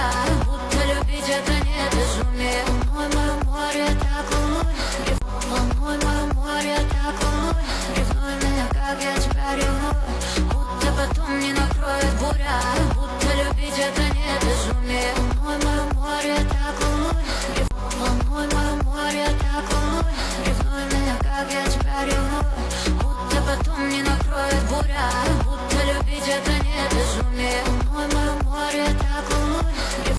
буря. Будто любить это не безумие. Мой море так волнует. Мой море так волнует. Ревнуй меня, как я тебя ревную. Будто потом не накроет буря. Будто любить это не безумие. Мой море так волнует. Мой море так волнует. Ревнуй меня, как я тебя ревную. Будто потом не накроет буря.